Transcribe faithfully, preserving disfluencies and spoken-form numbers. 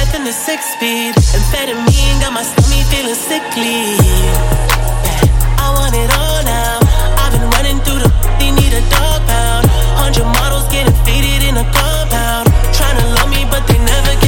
death in the six speed. Amphetamine got my stomach feeling sickly. Yeah, I want it all now. I've been running through the they need a dog pound. Hundred models getting faded in a compound. Trying to love me, but they never get